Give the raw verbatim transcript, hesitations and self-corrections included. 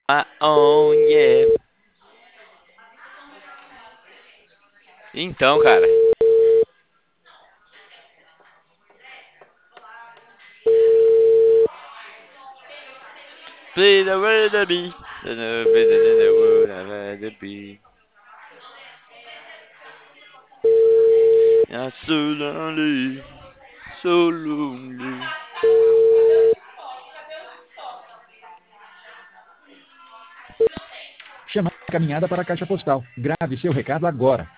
my own, yeah. Então, cara. Play the world to be. The world I'd rather be. I'm so lonely. So lonely. Chamada encaminhada para a caixa postal. Grave seu recado agora.